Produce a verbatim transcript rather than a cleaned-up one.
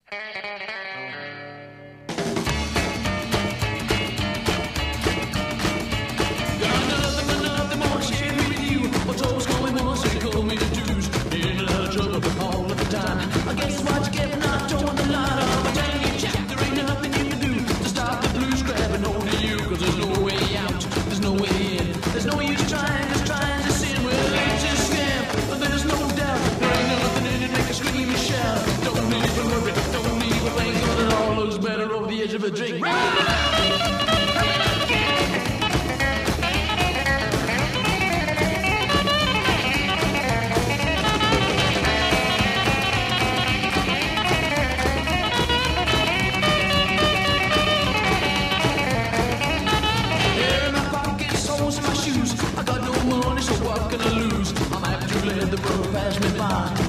Of a drink. Here in my pockets, holes in my shoes. I got no money, so what can I lose? I'm happy to let the road pass me by.